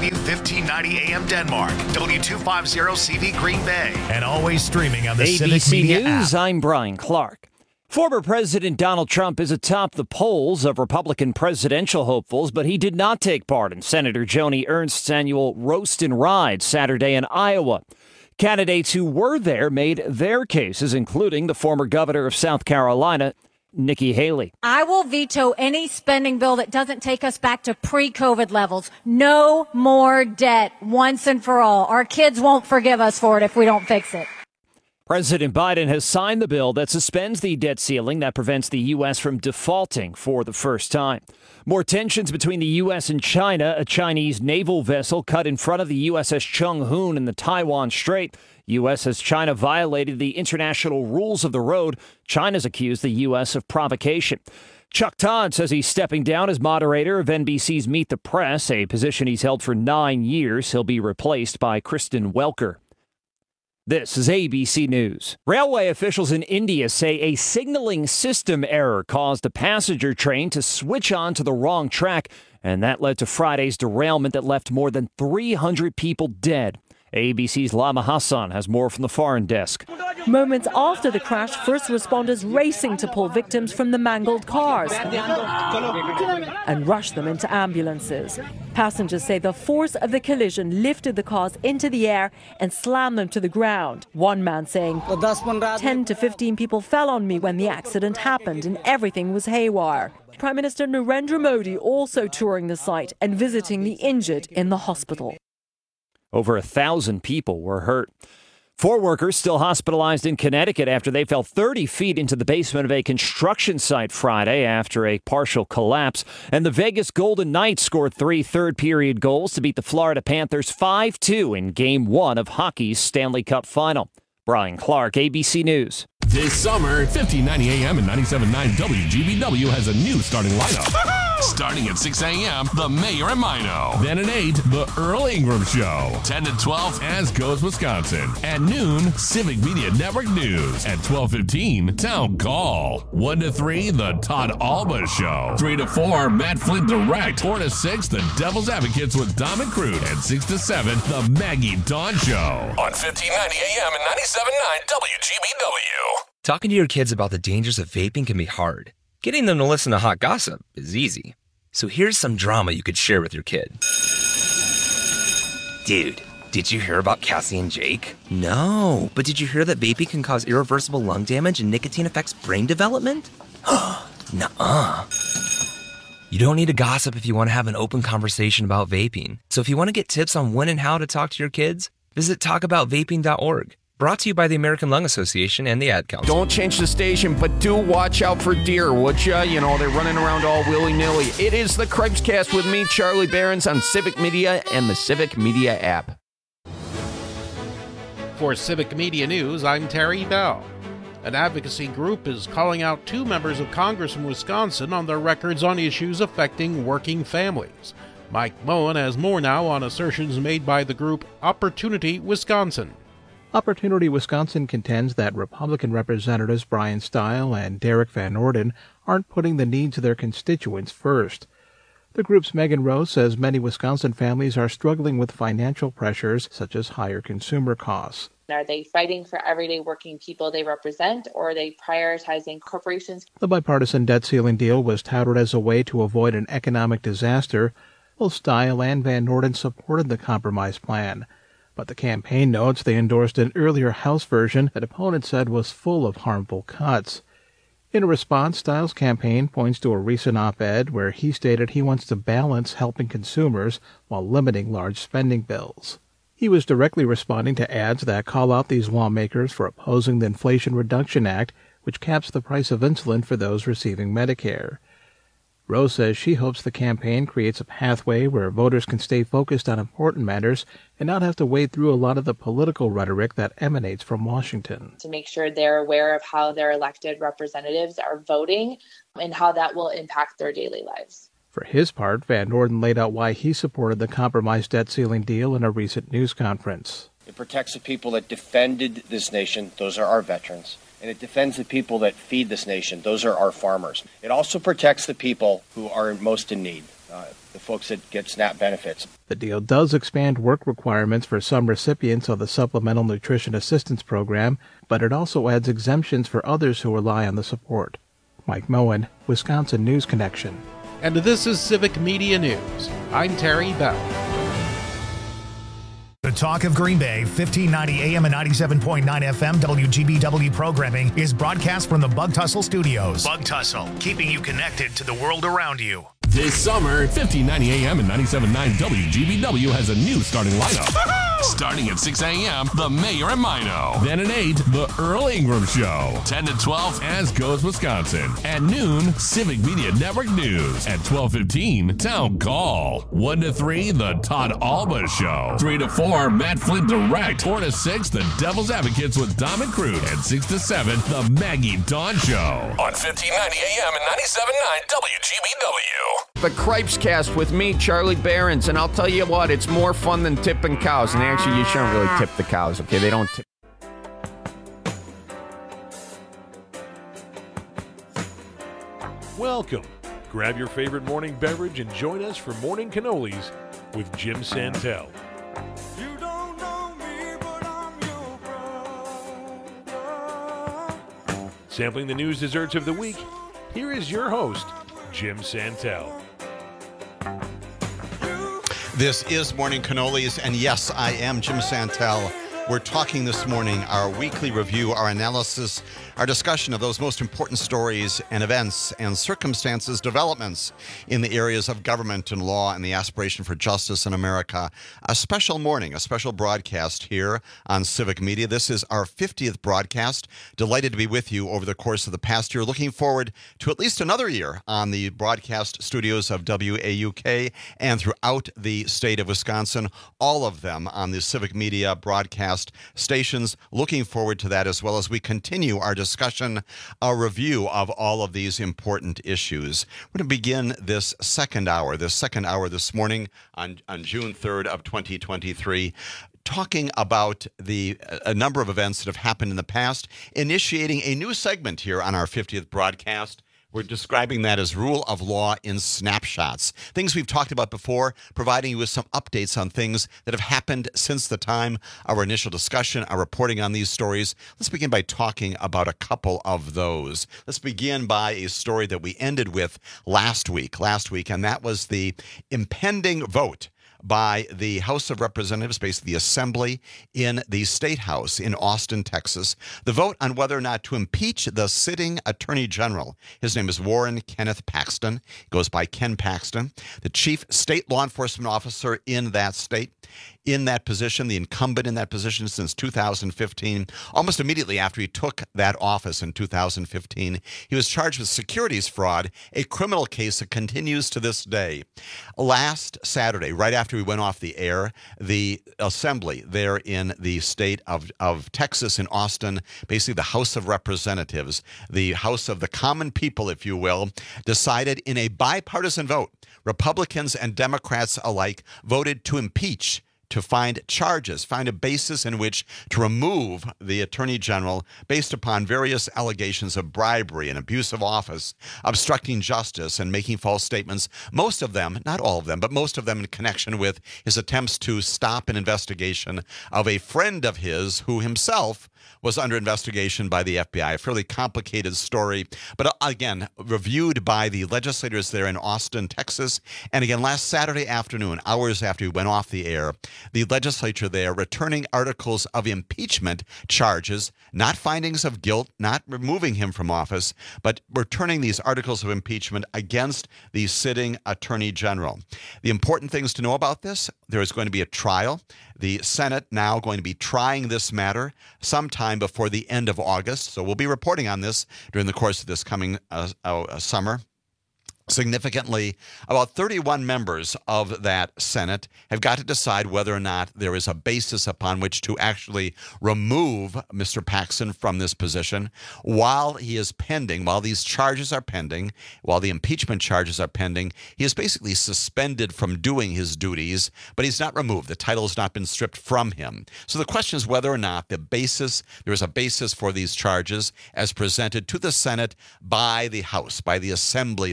W1590 AM Denmark, W250 CV Green Bay, and always streaming on the Civic ABC Media News, app. I'm Brian Clark. Former President Donald Trump is atop the polls of Republican presidential hopefuls, but he did not take part in Senator Joni Ernst's annual Roast and Ride Saturday in Iowa. Candidates who were there made their cases, including the former governor of South Carolina, Nikki Haley. I will veto any spending bill that doesn't take us back to pre-COVID levels. No more debt once and for all. Our kids won't forgive us for it if we don't fix it. President Biden has signed the bill that suspends the debt ceiling that prevents the U.S. from defaulting for the first time. More tensions between the U.S. and China. A Chinese naval vessel cut in front of the USS Chung Hoon in the Taiwan Strait. U.S. says China violated the international rules of the road. China's accused the U.S. of provocation. Chuck Todd says he's stepping down as moderator of NBC's Meet the Press, a position he's held for 9 years. He'll be replaced by Kristen Welker. This is ABC News. Railway officials in India say a signaling system error caused a passenger train to switch on to the wrong track, and that led to Friday's derailment that left more than 300 people dead. ABC's Lama Hassan has more from the foreign desk. Moments after the crash, first responders racing to pull victims from the mangled cars and rush them into ambulances. Passengers say the force of the collision lifted the cars into the air and slammed them to the ground. One man saying, 10 to 15 people fell on me when the accident happened and everything was haywire. Prime Minister Narendra Modi also touring the site and visiting the injured in the hospital. Over 1,000 people were hurt. 4 workers still hospitalized in Connecticut after they fell 30 feet into the basement of a construction site Friday after a partial collapse. And the Vegas Golden Knights scored 3 third-period goals to beat the Florida Panthers 5-2 in Game 1 of hockey's Stanley Cup Final. Brian Clark, ABC News. This summer, 1590 AM and 97.9 WGBW has a new starting lineup. Starting at 6 a.m., The Mayor and Mino. Then at 8, The Earl Ingram Show. 10 to 12, As Goes Wisconsin. At noon, Civic Media Network News. At 12:15, Town Call. 1 to 3, The Todd Alba Show. 3 to 4, Matt Flint Direct. 4 to 6, The Devil's Advocates with Dom and Crude. And 6 to 7, The Maggie Dawn Show. On 1590 AM and 97.9 WGBW. Talking to your kids about the dangers of vaping can be hard. Getting them to listen to hot gossip is easy. So here's some drama you could share with your kid. Dude, did you hear about Cassie and Jake? No, but did you hear that vaping can cause irreversible lung damage and nicotine affects brain development? Nuh-uh. You don't need to gossip if you want to have an open conversation about vaping. So if you want to get tips on when and how to talk to your kids, visit talkaboutvaping.org. Brought to you by the American Lung Association and the Ad Council. Don't change the station, but do watch out for deer, would ya? You know, they're running around all willy-nilly. It is the Craig's with me, Charlie Behrens, on Civic Media and the Civic Media app. For Civic Media News, I'm Terry Bell. An advocacy group is calling out 2 members of Congress from Wisconsin on their records on issues affecting working families. Mike Moen has more now on assertions made by the group Opportunity Wisconsin. Opportunity Wisconsin contends that Republican Representatives Brian Stile and Derek Van Orden aren't putting the needs of their constituents first. The group's Megan Rose says many Wisconsin families are struggling with financial pressures such as higher consumer costs. Are they fighting for everyday working people they represent, or are they prioritizing corporations? The bipartisan debt ceiling deal was touted as a way to avoid an economic disaster. Both Stile and Van Orden supported the compromise plan. But the campaign notes they endorsed an earlier House version that opponents said was full of harmful cuts. In a response, Stile's campaign points to a recent op-ed where he stated he wants to balance helping consumers while limiting large spending bills. He was directly responding to ads that call out these lawmakers for opposing the Inflation Reduction Act, which caps the price of insulin for those receiving Medicare. Rose says she hopes the campaign creates a pathway where voters can stay focused on important matters and not have to wade through a lot of the political rhetoric that emanates from Washington. To make sure they're aware of how their elected representatives are voting and how that will impact their daily lives. For his part, Van Orden laid out why he supported the compromise debt ceiling deal in a recent news conference. It protects the people that defended this nation. Those are our veterans. And it defends the people that feed this nation. Those are our farmers. It also protects the people who are most in need. the folks that get SNAP benefits. The deal does expand work requirements for some recipients of the Supplemental Nutrition Assistance Program, but it also adds exemptions for others who rely on the support. Mike Moen, Wisconsin News Connection. And this is Civic Media News. I'm Terry Bell. The Talk of Green Bay, 1590 AM and 97.9 FM WGBW programming is broadcast from the Bug Tussle Studios. Bug Tussle, keeping you connected to the world around you. This summer, 1590 AM and 97.9 WGBW has a new starting lineup. Starting at 6 a.m., The Mayor and Mino. Then at 8, The Earl Ingram Show. 10 to 12, As Goes Wisconsin. At noon, Civic Media Network News. At 12:15, Town Call. 1 to 3, The Todd Alba Show. 3 to 4, Matt Flint Direct. 4 to 6, The Devil's Advocates with Dom and Cruz. And 6 to 7, The Maggie Dawn Show. On 1590 AM and 97.9 WGBW. The Cripes Cast with me, Charlie Behrens, and I'll tell you what, it's more fun than tipping cows. And actually, you shouldn't really tip the cows, okay? They don't tip. Welcome. Grab your favorite morning beverage and join us for Morning Cannolis with Jim Santel. You don't know me, but I'm your brother. Sampling the news desserts of the week, here is your host, Jim Santel. This is Morning Cannolis, and yes, I am Jim Santel. We're talking this morning, our weekly review, our analysis, our discussion of those most important stories and events and circumstances, developments in the areas of government and law and the aspiration for justice in America. A special morning, a special broadcast here on Civic Media. This is our 50th broadcast. Delighted to be with you over the course of the past year. Looking forward to at least another year on the broadcast studios of WAUK and throughout the state of Wisconsin, all of them on the Civic Media broadcast stations. Looking forward to that, as well as we continue our discussion, our review of all of these important issues. We're going to begin this second hour this morning on June 3rd of 2023. Talking about a number of events that have happened in the past, initiating a new segment here on our 50th broadcast. We're describing that as Rule of Law in Snapshots. Things we've talked about before, providing you with some updates on things that have happened since the time of our initial discussion, our reporting on these stories. Let's begin by talking about a couple of those. Let's begin by a story that we ended with last week, and that was the impending vote by the House of Representatives, basically the Assembly in the State House in Austin, Texas. The vote on whether or not to impeach the sitting Attorney General. His name is Warren Kenneth Paxton. He goes by Ken Paxton, the chief state law enforcement officer in that state. In that position, the incumbent in that position since 2015, almost immediately after he took that office in 2015, he was charged with securities fraud, a criminal case that continues to this day. Last Saturday, right after we went off the air, the Assembly there in the state of Texas in Austin, basically the House of Representatives, the House of the Common People, if you will, decided in a bipartisan vote, Republicans and Democrats alike voted to impeach, to find charges, find a basis in which to remove the Attorney General based upon various allegations of bribery and abuse of office, obstructing justice, and making false statements, most of them, not all of them, but most of them in connection with his attempts to stop an investigation of a friend of his who himself was under investigation by the FBI. A fairly complicated story, but again, reviewed by the legislators there in Austin, Texas. And again, last Saturday afternoon, hours after we went off the air, the legislature there returning articles of impeachment charges, not findings of guilt, not removing him from office, but returning these articles of impeachment against the sitting Attorney General. The important things to know about this, there is going to be a trial. The Senate now going to be trying this matter sometime before the end of August. So we'll be reporting on this during the course of this coming summer. Significantly, about 31 members of that Senate have got to decide whether or not there is a basis upon which to actually remove Mr. Paxton from this position while he is pending, while these charges are pending, while the impeachment charges are pending. He is basically suspended from doing his duties, but he's not removed. The title has not been stripped from him. So the question is whether or not there is a basis for these charges as presented to the Senate by the House, by the Assembly there.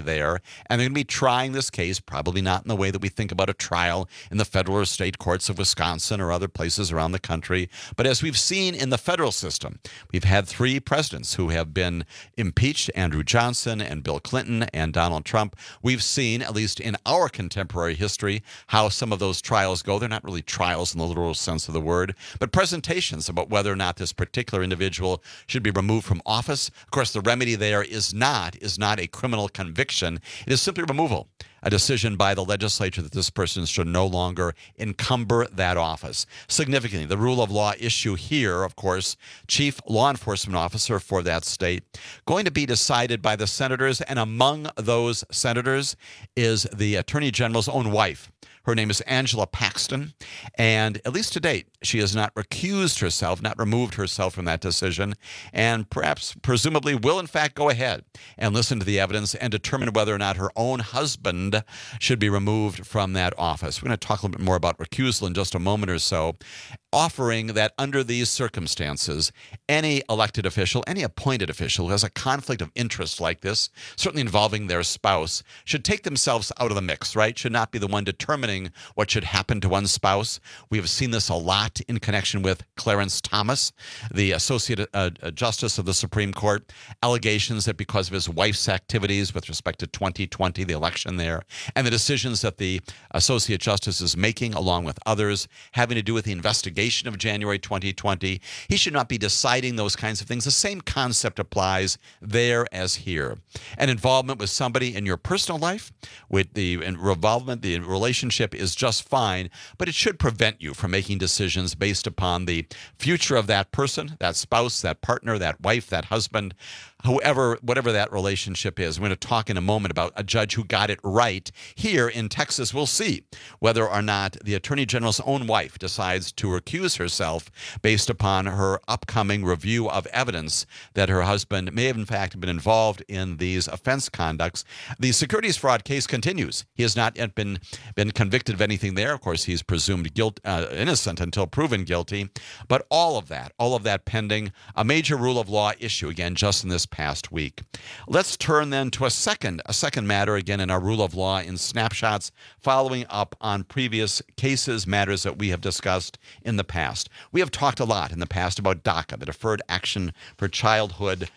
and they're going to be trying this case, probably not in the way that we think about a trial in the federal or state courts of Wisconsin or other places around the country. But as we've seen in the federal system, we've had 3 presidents who have been impeached, Andrew Johnson and Bill Clinton and Donald Trump. We've seen, at least in our contemporary history, how some of those trials go. They're not really trials in the literal sense of the word, but presentations about whether or not this particular individual should be removed from office. Of course, the remedy there is not a criminal conviction. It is simply removal, a decision by the legislature that this person should no longer encumber that office. Significantly, the rule of law issue here, of course, chief law enforcement officer for that state, going to be decided by the senators, and among those senators is the Attorney General's own wife. Her name is Angela Paxton, and at least to date, she has not recused herself, not removed herself from that decision, and perhaps, presumably, will in fact go ahead and listen to the evidence and determine whether or not her own husband should be removed from that office. We're going to talk a little bit more about recusal in just a moment or so, offering that under these circumstances, any elected official, any appointed official who has a conflict of interest like this, certainly involving their spouse, should take themselves out of the mix, right? Should not be the one determining what should happen to one's spouse. We have seen this a lot in connection with Clarence Thomas, the Associate Justice of the Supreme Court, allegations that because of his wife's activities with respect to 2020, the election there, and the decisions that the Associate Justice is making along with others having to do with the investigation of January 2020, he should not be deciding those kinds of things. The same concept applies there as here. An involvement with somebody in your personal life, with the involvement, the relationship is just fine, but it should prevent you from making decisions based upon the future of that person, that spouse, that partner, that wife, that husband, whatever that relationship is. We're going to talk in a moment about a judge who got it right. Here in Texas, we'll see whether or not the Attorney General's own wife decides to recuse herself based upon her upcoming review of evidence that her husband may have in fact been involved in these offense conducts. The securities fraud case continues. He has not yet been convicted of anything there. Of course, he's presumed innocent until proven guilty. But all of that pending, a major rule of law issue, again, just in this past week. Let's turn then to a second matter, again, in our rule of law in snapshots, following up on previous cases, matters that we have discussed in the past. We have talked a lot in the past about DACA, the Deferred Action for Childhood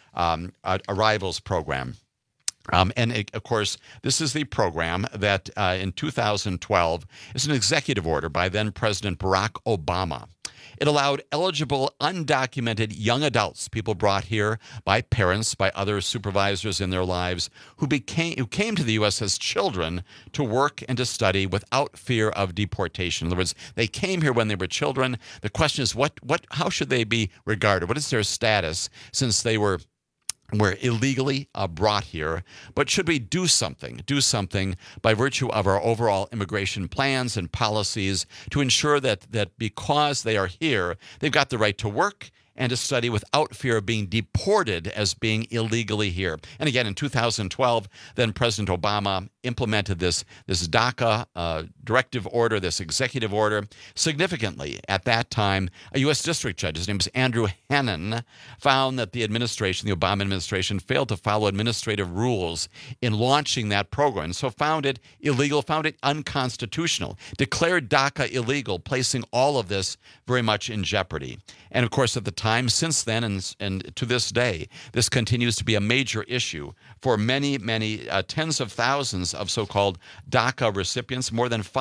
Arrivals Program. Of course, this is the program that in 2012 is an executive order by then President Barack Obama. It allowed eligible, undocumented young adults, people brought here by parents, by other supervisors in their lives, who came to the U.S. as children to work and to study without fear of deportation. In other words, they came here when they were children. The question is, how should they be regarded? What is their status since they were illegally brought here? But should we do something by virtue of our overall immigration plans and policies to ensure that because they are here, they've got the right to work and to study without fear of being deported as being illegally here. And again, in 2012, then President Obama implemented this DACA directive order, this executive order. Significantly, at that time, a U.S. district judge, his name is Andrew Hannon, found that the Obama administration, failed to follow administrative rules in launching that program, so found it illegal, found it unconstitutional, declared DACA illegal, placing all of this very much in jeopardy. And of course, at the time, since then, and to this day, this continues to be a major issue for many, tens of thousands of so-called DACA recipients, more than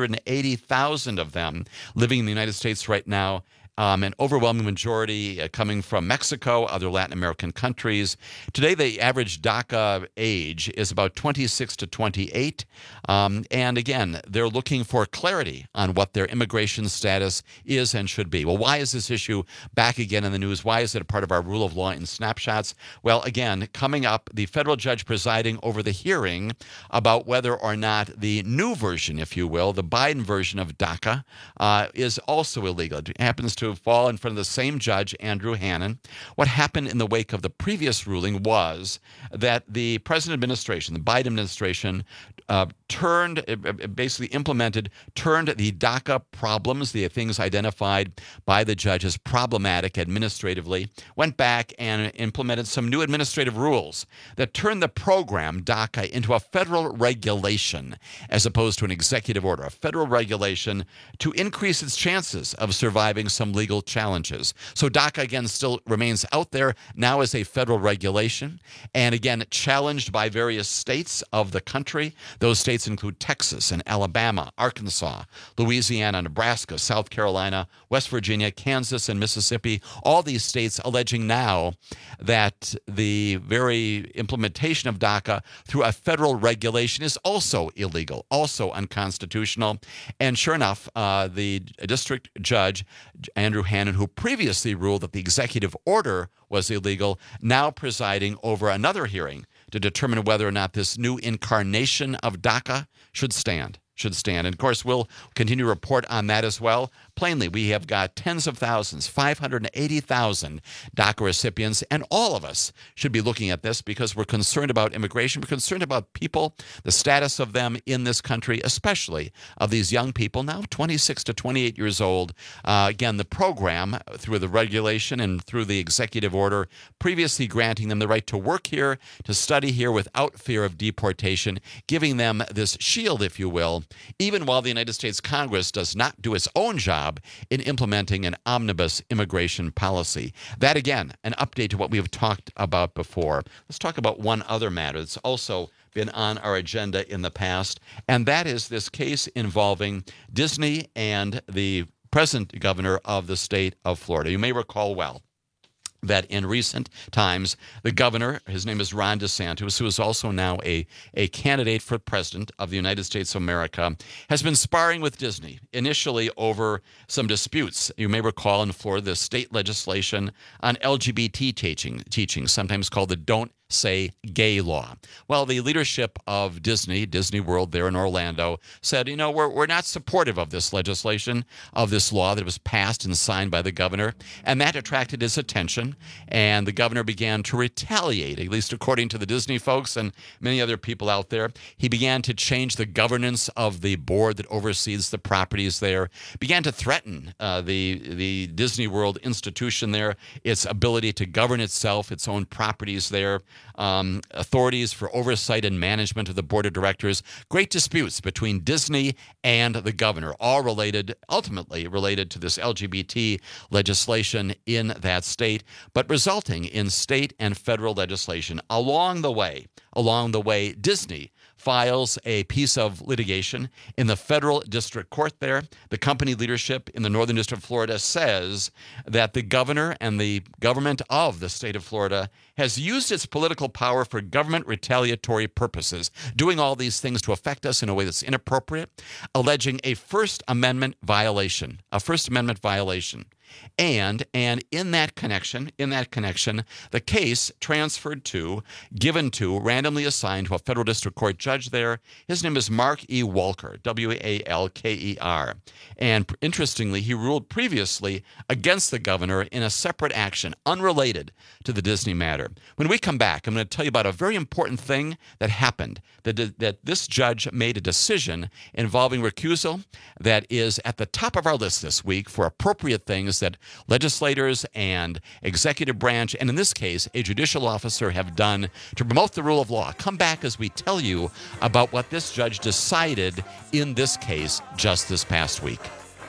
580,000 of them living in the United States right now. An overwhelming majority coming from Mexico, other Latin American countries. Today, the average DACA age is about 26 to 28. And again, they're looking for clarity on what their immigration status is and should be. Well, why is this issue back again in the news? Why is it a part of our rule of law in snapshots? Well, again, coming up, the federal judge presiding over the hearing about whether or not the new version, if you will, the Biden version of DACA is also illegal. It happens to fall in front of the same judge, Andrew Hannon. What happened in the wake of the previous ruling was that the Biden administration basically implemented, turned the DACA problems, the things identified by the judge as problematic administratively, went back and implemented some new administrative rules that turned the program DACA into a federal regulation as opposed to an executive order, a federal regulation to increase its chances of surviving some legal challenges. So DACA, again, still remains out there now as a federal regulation, and again, challenged by various states of the country. Those states include Texas and Alabama, Arkansas, Louisiana, Nebraska, South Carolina, West Virginia, Kansas, and Mississippi. All these states alleging now that the very implementation of DACA through a federal regulation is also illegal, also unconstitutional. And sure enough, the district judge, Andrew Hannon, who previously ruled that the executive order was illegal, now presiding over another hearing to determine whether or not this new incarnation of DACA should stand. And of course, we'll continue to report on that as well. Plainly, we have got tens of thousands, 580,000 DACA recipients, and all of us should be looking at this because we're concerned about immigration. We're concerned about people, the status of them in this country, especially of these young people, now 26 to 28 years old. Again, the program, through the regulation and through the executive order, previously granting them the right to work here, to study here without fear of deportation, giving them this shield, if you will, even while the United States Congress does not do its own job in implementing an omnibus immigration policy. That, again, an update to what we have talked about before. Let's talk about one other matter that's also been on our agenda in the past, and that is this case involving Disney and the present governor of the state of Florida. You may recall well that in recent times, the governor, his name is Ron DeSantis, who is also now a candidate for president of the United States of America, has been sparring with Disney, initially over some disputes. You may recall in Florida, the state legislation on LGBT teaching, sometimes called the Don't Say Gay law. Well, the leadership of Disney World there in Orlando, said, we're not supportive of this legislation, of this law that was passed and signed by the governor, and that attracted his attention, and the governor began to retaliate, at least according to the Disney folks and many other people out there. He began to change the governance of the board that oversees the properties there, began to threaten the Disney World institution there, its ability to govern itself, its own properties there, authorities for oversight and management of the board of directors. Great disputes between Disney and the governor, all ultimately related to this LGBT legislation in that state, but resulting in state and federal legislation. Along the way, Disney files a piece of litigation in the federal district court there. The company leadership in the Northern District of Florida says that the governor and the government of the state of Florida has used its political power for government retaliatory purposes, doing all these things to affect us in a way that's inappropriate, alleging a First Amendment violation. And in that connection, the case given to, randomly assigned to a federal district court judge there. His name is Mark E. Walker, Walker. And interestingly, he ruled previously against the governor in a separate action, unrelated to the Disney matter. When we come back, I'm going to tell you about a very important thing that happened, that this judge made a decision involving recusal that is at the top of our list this week for appropriate things that legislators and executive branch, and in this case, a judicial officer, have done to promote the rule of law. Come back as we tell you about what this judge decided in this case just this past week.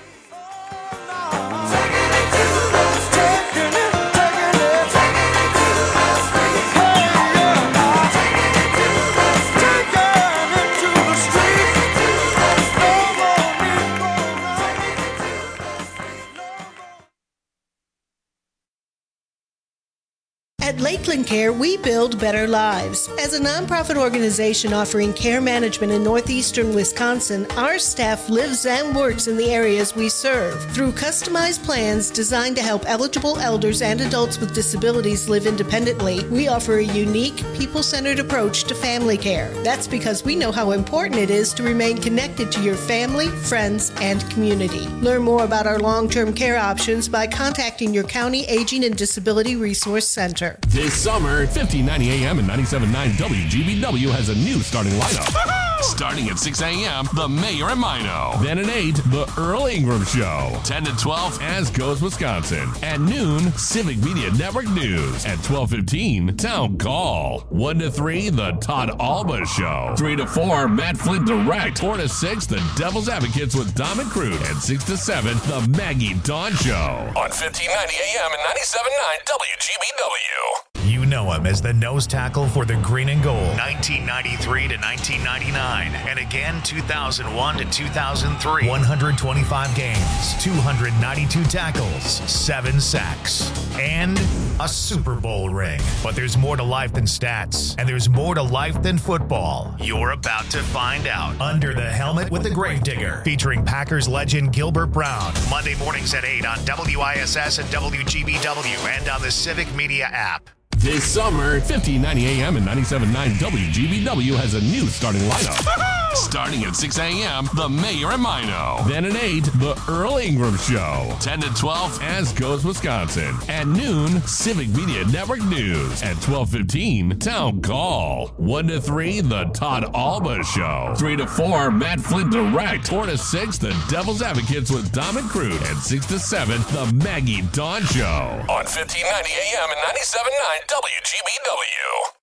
At Lakeland Care, we build better lives. As a nonprofit organization offering care management in northeastern Wisconsin, our staff lives and works in the areas we serve. Through customized plans designed to help eligible elders and adults with disabilities live independently, we offer a unique, people-centered approach to family care. That's because we know how important it is to remain connected to your family, friends, and community. Learn more about our long-term care options by contacting your county Aging and Disability Resource Center. This summer, 1590 AM and 97.9 WGBW has a new starting lineup. Starting at 6 a.m., The Mayor and Mino. Then at 8, The Earl Ingram Show. 10 to 12, As Goes Wisconsin. At noon, Civic Media Network News. At 12:15, Town Call. 1 to 3, The Todd Alba Show. 3 to 4, Matt Flint Direct. 4 to 6, The Devil's Advocates with Dom and Crude. And 6 to 7, The Maggie Dawn Show. On 1590 AM and 97.9 WGBW. You know him as the nose tackle for the Green and Gold, 1993 to 1999, and again 2001 to 2003. 125 games, 292 tackles, 7 sacks, and a Super Bowl ring. But there's more to life than stats, and there's more to life than football. You're about to find out. Under the Helmet with the Gravedigger, featuring Packers legend Gilbert Brown. Monday mornings at 8 on WISS and WGBW, and on the Civic Media app. This summer, 1590 AM and 97.9 WGBW has a new starting lineup. Starting at 6 a.m., The Mayor and Mino. Then at 8, The Earl Ingram Show. 10 to 12, As Goes Wisconsin. At noon, Civic Media Network News. At 12:15, Town Call. 1 to 3, The Todd Alba Show. 3 to 4, Matt Flint Direct. 4 to 6, The Devil's Advocates with Dom and Crude. And 6 to 7, The Maggie Dawn Show. On 1590 AM and 97.9 WGBW.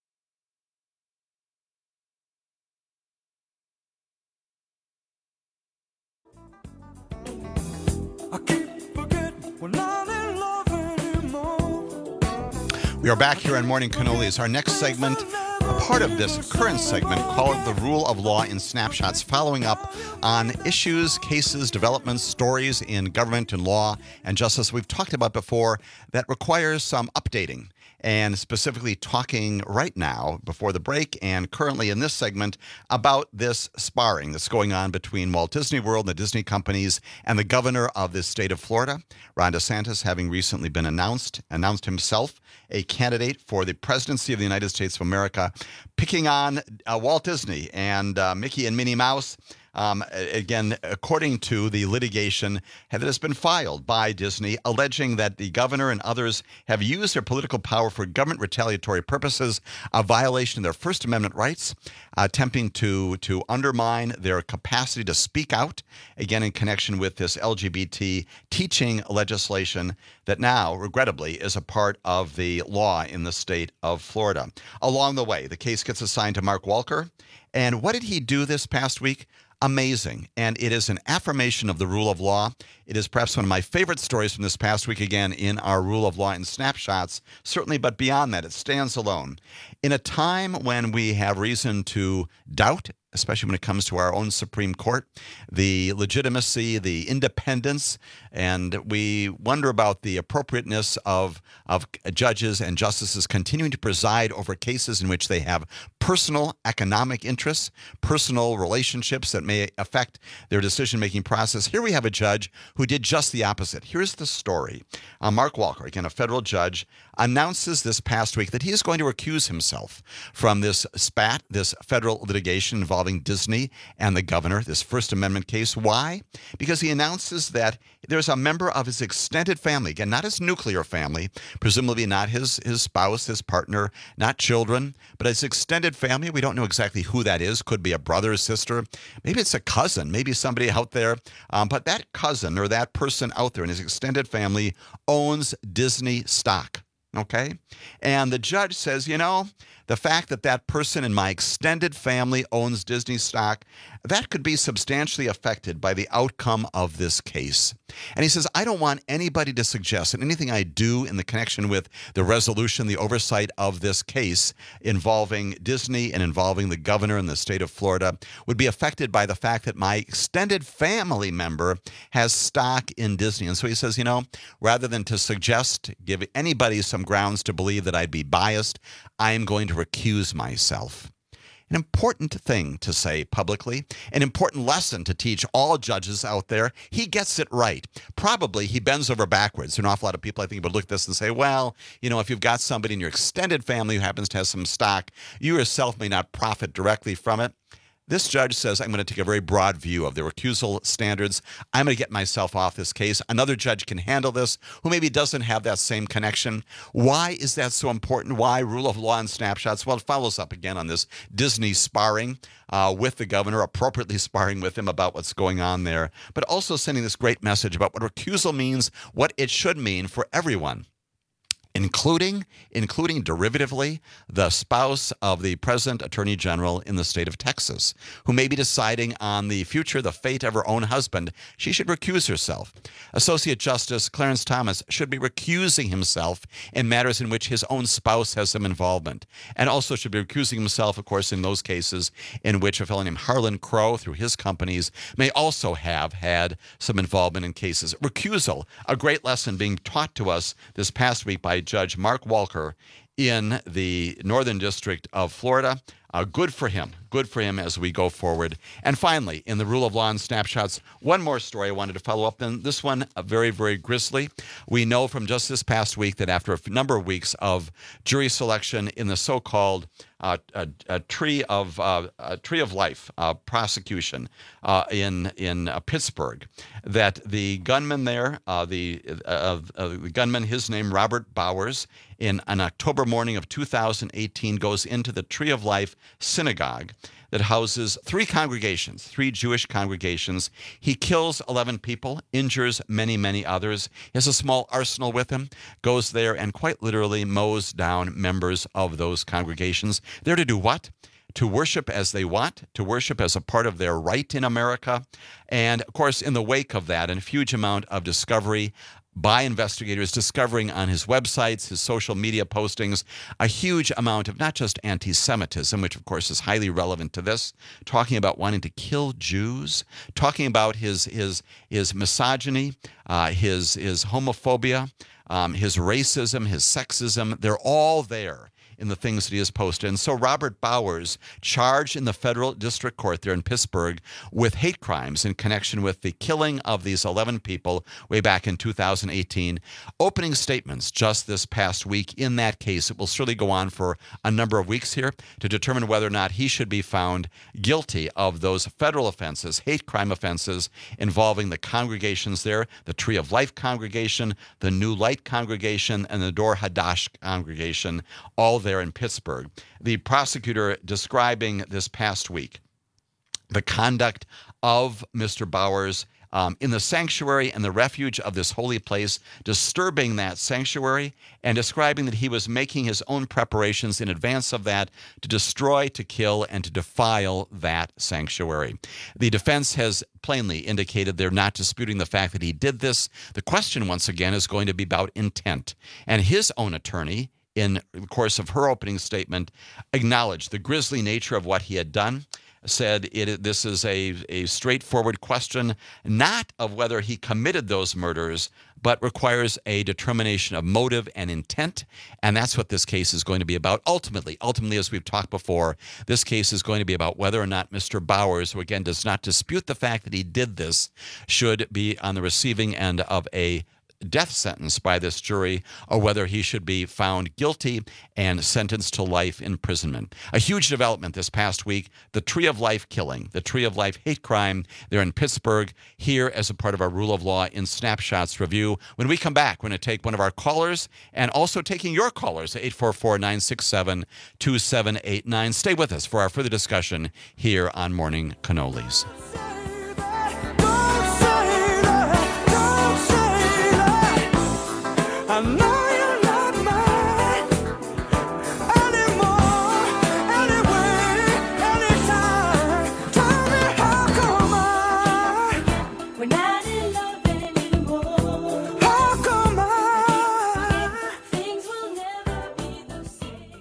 We are back here on Morning Cannolis. Our next segment, part of this current segment, called The Rule of Law in Snapshots, following up on issues, cases, developments, stories in government and law and justice we've talked about before that requires some updating. And specifically talking right now, before the break, and currently in this segment, about this sparring that's going on between Walt Disney World and the Disney companies and the governor of the state of Florida, Ron DeSantis, having recently been announced himself a candidate for the presidency of the United States of America, picking on Walt Disney and Mickey and Minnie Mouse. Again, according to the litigation that has been filed by Disney, alleging that the governor and others have used their political power for government retaliatory purposes, a violation of their First Amendment rights, attempting to undermine their capacity to speak out, again, in connection with this LGBT teaching legislation that now, regrettably, is a part of the law in the state of Florida. Along the way, the case gets assigned to Mark Walker. And what did he do this past week? Amazing. And it is an affirmation of the rule of law. It is perhaps one of my favorite stories from this past week, again, in our rule of law in snapshots, certainly, but beyond that, it stands alone. In a time when we have reason to doubt, especially when it comes to our own Supreme Court, the legitimacy, the independence, and we wonder about the appropriateness of judges and justices continuing to preside over cases in which they have personal economic interests, personal relationships that may affect their decision-making process. Here we have a judge who did just the opposite. Here's the story. Mark Walker, again, a federal judge, announces this past week that he is going to recuse himself from this spat, this federal litigation involving Disney and the governor, this First Amendment case. Why? Because he announces that there's a member of his extended family, again, not his nuclear family, presumably not his spouse, his partner, not children, but his extended family. We don't know exactly who that is. Could be a brother or sister. Maybe it's a cousin, maybe somebody out there. But that cousin or that person out there in his extended family owns Disney stock. Okay? And the judge says, the fact that that person in my extended family owns Disney stock, that could be substantially affected by the outcome of this case. And he says, I don't want anybody to suggest that anything I do in the connection with the resolution, the oversight of this case involving Disney and involving the governor in the state of Florida would be affected by the fact that my extended family member has stock in Disney. And so he says, rather than to suggest, give anybody some grounds to believe that I'd be biased, I am going to recuse myself. An important thing to say publicly, an important lesson to teach all judges out there. He gets it right. Probably he bends over backwards. There are an awful lot of people, I think, would look at this and say, well, if you've got somebody in your extended family who happens to have some stock, you yourself may not profit directly from it. This judge says, I'm going to take a very broad view of the recusal standards. I'm going to get myself off this case. Another judge can handle this who maybe doesn't have that same connection. Why is that so important? Why rule of law and snapshots? Well, it follows up again on this Disney sparring with the governor, appropriately sparring with him about what's going on there, but also sending this great message about what recusal means, what it should mean for everyone, including derivatively the spouse of the president attorney general in the state of Texas, who may be deciding on the future, the fate of her own husband. She should recuse herself. Associate Justice Clarence Thomas should be recusing himself in matters in which his own spouse has some involvement, and also should be recusing himself, of course, in those cases in which a fellow named Harlan Crow, through his companies, may also have had some involvement in cases. Recusal, a great lesson being taught to us this past week by Judge Mark Walker in the Northern District of Florida. Good for him as we go forward. And finally, in the rule of law and snapshots, one more story I wanted to follow up on. This one, very, very grisly. We know from just this past week that after a number of weeks of jury selection in the so-called Tree of Life prosecution in Pittsburgh, that the gunman there, the gunman, his name Robert Bowers, in an October morning of 2018, goes into the Tree of Life synagogue that houses three Jewish congregations. He kills 11 people, injures many, many others. He has a small arsenal with him, goes there and quite literally mows down members of those congregations. They're to do what? To worship as they want, to worship as a part of their right in America. And, of course, in the wake of that, a huge amount of discovery by investigators, discovering on his websites, his social media postings, a huge amount of not just anti-Semitism, which of course is highly relevant to this, talking about wanting to kill Jews, talking about his misogyny, his homophobia, his racism, his sexism. They're all there in the things that he has posted. And so Robert Bowers, charged in the federal district court there in Pittsburgh with hate crimes in connection with the killing of these 11 people way back in 2018, opening statements just this past week in that case. It will surely go on for a number of weeks here to determine whether or not he should be found guilty of those federal offenses, hate crime offenses involving the congregations there, the Tree of Life congregation, the New Light congregation, and the Dor Hadash congregation, all there in Pittsburgh. The prosecutor describing this past week the conduct of Mr. Bowers in the sanctuary and the refuge of this holy place, disturbing that sanctuary, and describing that he was making his own preparations in advance of that to destroy, to kill, and to defile that sanctuary. The defense has plainly indicated they're not disputing the fact that he did this. The question, once again, is going to be about intent. And his own attorney, in the course of her opening statement, acknowledged the grisly nature of what he had done, said this is a straightforward question, not of whether he committed those murders, but requires a determination of motive and intent. And that's what this case is going to be about. Ultimately, as we've talked before, this case is going to be about whether or not Mr. Bowers, who again does not dispute the fact that he did this, should be on the receiving end of a death sentence by this jury, or whether he should be found guilty and sentenced to life imprisonment. A huge development this past week, the Tree of Life killing, the Tree of Life hate crime there in Pittsburgh, here as a part of our Rule of Law in Snapshots review. When we come back, we're going to take one of our callers and also taking your callers at 844-967-2789. Stay with us for our further discussion here on Morning Cannolis. I know you're not mine anymore, anyway, anytime. Tell me how come we're not in love anymore? How come things will never be the same?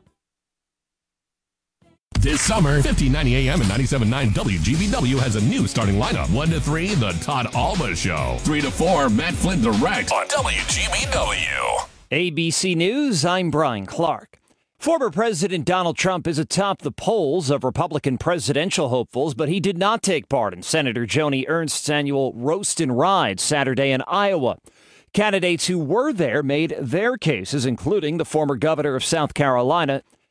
This summer, 1590 AM and 97.9 WGBW has a new starting lineup. 1 to 3, The Todd Alba Show. 3 to 4, Matt Flynn Direct on WGBW. ABC News, I'm Brian Clark. Former President Donald Trump is atop the polls of Republican presidential hopefuls, but he did not take part in Senator Joni Ernst's annual Roast and Ride Saturday in Iowa. Candidates who were there made their cases, including the former governor of South Carolina,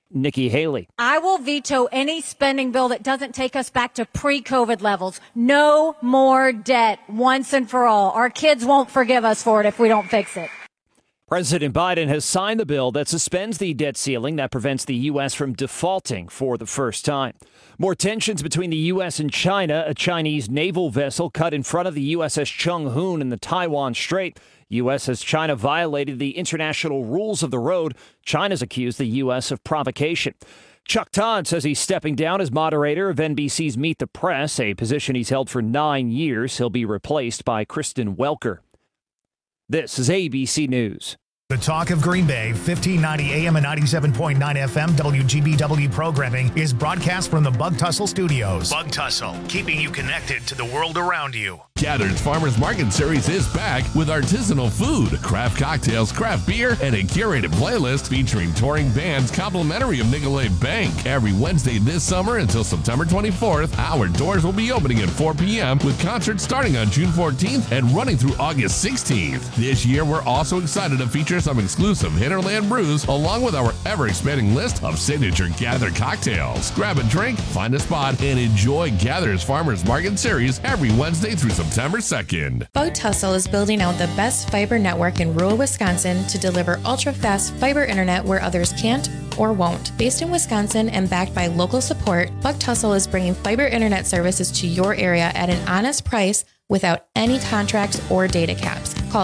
Nikki Haley. I will veto any spending bill that doesn't take us back to pre-COVID levels. No more debt once and for all. Our kids won't forgive us for it if we don't fix it. President Biden has signed the bill that suspends the debt ceiling that prevents the U.S. from defaulting for the first time. More tensions between the U.S. and China. A Chinese naval vessel cut in front of the USS Chung Hoon in the Taiwan Strait. U.S. says China violated the international rules of the road. China's accused the U.S. of provocation. Chuck Todd says he's stepping down as moderator of NBC's Meet the Press, a position he's held for 9 years. He'll be replaced by Kristen Welker. This is ABC News. The talk of Green Bay, 1590 AM and 97.9 FM WGBW programming is broadcast from the Bug Tussle Studios. Bug Tussle, keeping you connected to the world around you. Gather's Farmers Market Series is back with artisanal food, craft cocktails, craft beer, and a curated playlist featuring touring bands complimentary of Nicolet Bank. Every Wednesday this summer until September 24th, our doors will be opening at 4 p.m. with concerts starting on June 14th and running through August 16th. This year, we're also excited to feature some exclusive Hinterland brews along with our ever-expanding list of signature Gather cocktails. Grab a drink, find a spot, and enjoy Gather's Farmers Market Series every Wednesday through September 2nd. Bug Tussle is building out the best fiber network in rural Wisconsin to deliver ultra-fast fiber internet where others can't or won't. Based in Wisconsin and backed by local support, Bug Tussle is bringing fiber internet services to your area at an honest price without any contracts or data caps. Call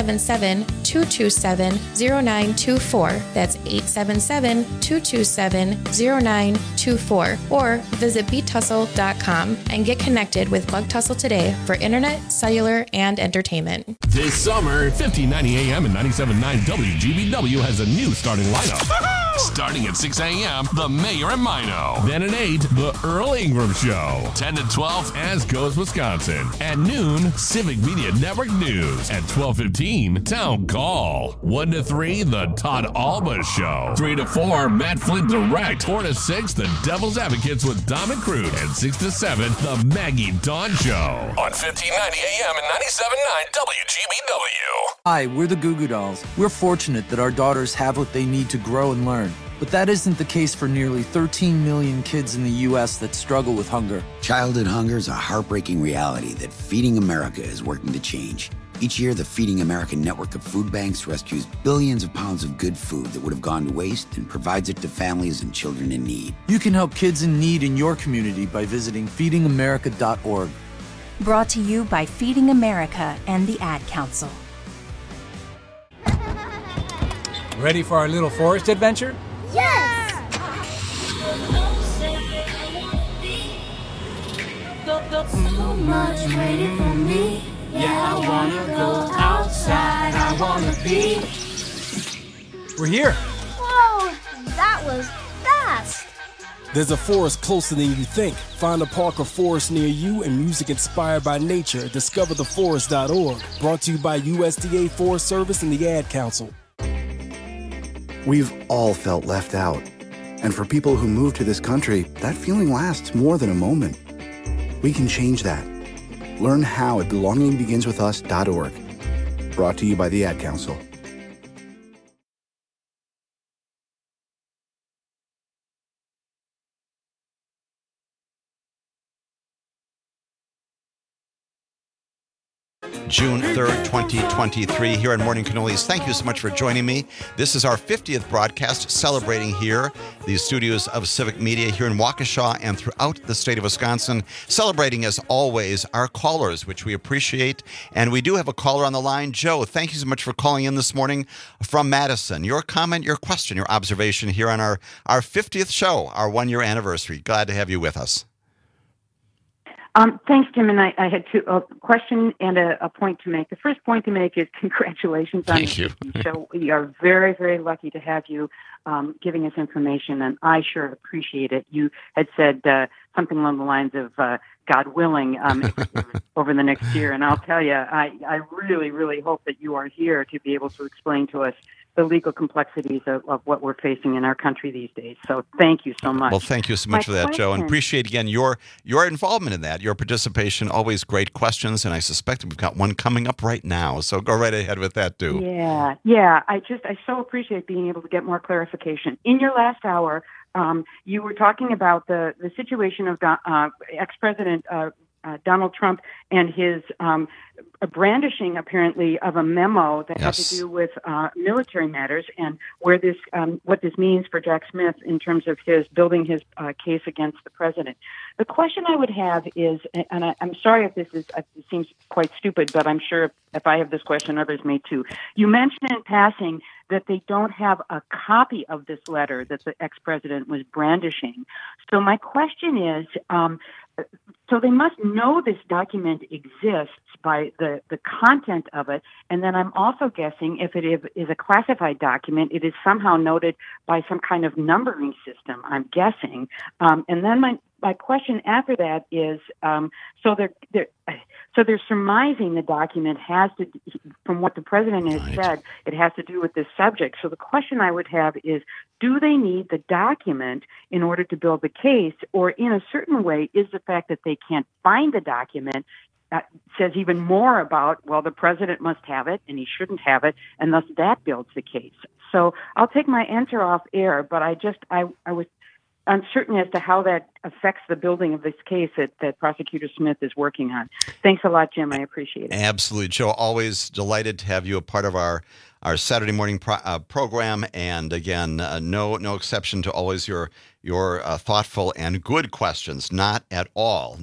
877-227-0924. That's 877-227-0924. Or visit btussle.com and get connected with Bug Tussle today for internet, cellular, and entertainment. This summer, 1590 AM and 97.9 WGBW has a new starting lineup. Starting at 6 a.m., The Mayor and Mino. Then at 8, The Earl Ingram Show. 10 to 12, As Goes Wisconsin. At noon, Civic Media Network News. At 12:15, Town Call. 1 to 3, The Todd Alba Show. 3 to 4, Matt Flint Direct. 4 to 6, The Devil's Advocates with Dom and Crude. And 6 to 7, The Maggie Dawn Show. On 1590 AM and 97.9 WGBW. Hi, we're the Goo Goo Dolls. We're fortunate that our daughters have what they need to grow and learn. But that isn't the case for nearly 13 million kids in the U.S. that struggle with hunger. Childhood hunger is a heartbreaking reality that Feeding America is working to change. Each year, the Feeding America network of food banks rescues billions of pounds of good food that would have gone to waste and provides it to families and children in need. You can help kids in need in your community by visiting feedingamerica.org. Brought to you by Feeding America and the Ad Council. Ready for our little forest adventure? Yes! So much waiting for me. Yeah, I wanna go outside. I wanna be. We're here. Whoa, that was fast. There's a forest closer than you think. Find a park or forest near you and music inspired by nature at discovertheforest.org. Brought to you by USDA Forest Service and the Ad Council. We've all felt left out. And for people who move to this country, that feeling lasts more than a moment. We can change that. Learn how at belongingbeginswithus.org. Brought to you by the Ad Council. June 3rd, 2023, here on Morning Cannolis. Thank you so much for joining me. This is our 50th broadcast celebrating here, the studios of Civic Media here in Waukesha and throughout the state of Wisconsin. Celebrating, as always, our callers, which we appreciate. And we do have a caller on the line. Joe, thank you so much for calling in this morning from Madison. Your comment, your question, your observation here on our 50th show, our one-year anniversary. Glad to have you with us. Thanks, Jim. And I had a question and a point to make. The first point to make is congratulations on Thank you. show. We are very, very lucky to have you giving us information, and I sure appreciate it. You had said something along the lines of God willing over the next year, and I'll tell you, I really, really hope that you are here to be able to explain to us the legal complexities of what we're facing in our country these days. So thank you so much. Well, thank you so much for that, Joe, and appreciate, again, your involvement in that, your participation. Always great questions, and I suspect we've got one coming up right now, so go right ahead with that, too. Yeah. I so appreciate being able to get more clarification. In your last hour, You were talking about the situation of ex-President Donald Trump and his brandishing, apparently, of a memo that had to do with military matters and where this, what this means for Jack Smith in terms of his building his case against the president. The question I would have is, and I'm sorry if it seems quite stupid, but I'm sure if I have this question, others may too. You mentioned in passing that they don't have a copy of this letter that the ex-president was brandishing. So my question is, so they must know this document exists by the content of it, and then I'm also guessing if it is a classified document, it is somehow noted by some kind of numbering system, I'm guessing. And then my question after that is, so they're surmising the document has to, from what the president has said, it has to do with this subject. So the question I would have is, do they need the document in order to build the case, or in a certain way, is the fact that they can't find the document says even more about, well, the president must have it and he shouldn't have it, and thus that builds the case. So I'll take my answer off air, but I was uncertain as to how that affects the building of this case that Prosecutor Smith is working on. Thanks a lot, Jim. I appreciate it. Absolutely, Joe. Always delighted to have you a part of our Saturday morning program. And again, no exception to always your thoughtful and good questions. Not at all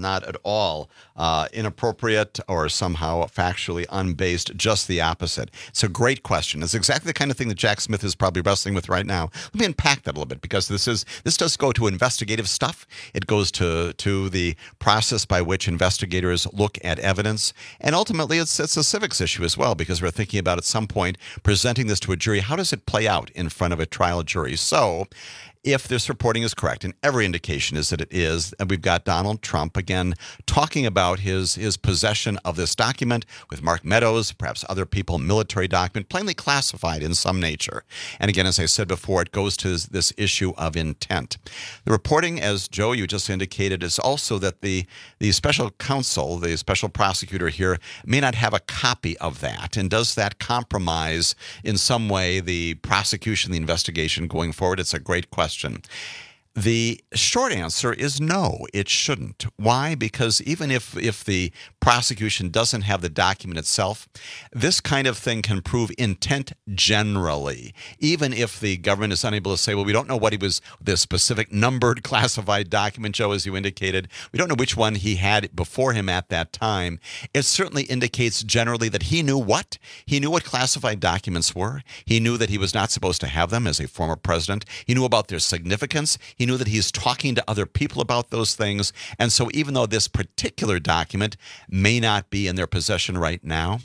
inappropriate or somehow factually unbased, just the opposite. It's a great question. It's exactly the kind of thing that Jack Smith is probably wrestling with right now. Let me unpack that a little bit, because this does go to investigative stuff. It goes to the process by which investigators look at evidence. And ultimately, it's a civics issue as well, because we're thinking about at some point presenting this to a jury. How does it play out in front of a trial jury? So if this reporting is correct, and every indication is that it is, and we've got Donald Trump, again, talking about his possession of this document with Mark Meadows, perhaps other people, military document, plainly classified in some nature. And again, as I said before, it goes to this issue of intent. The reporting, as Joe, you just indicated, is also that the special counsel, the special prosecutor here, may not have a copy of that. And does that compromise in some way the prosecution, the investigation going forward? It's a great question. The short answer is no, it shouldn't. Why? Because even if the prosecution doesn't have the document itself, this kind of thing can prove intent generally. Even if the government is unable to say, well, we don't know what he was, the specific numbered classified document, Joe, as you indicated, we don't know which one he had before him at that time. It certainly indicates generally that he knew what? He knew what classified documents were. He knew that he was not supposed to have them as a former president. He knew about their significance. He knew that he's talking to other people about those things. And so even though this particular document may not be in their possession right now,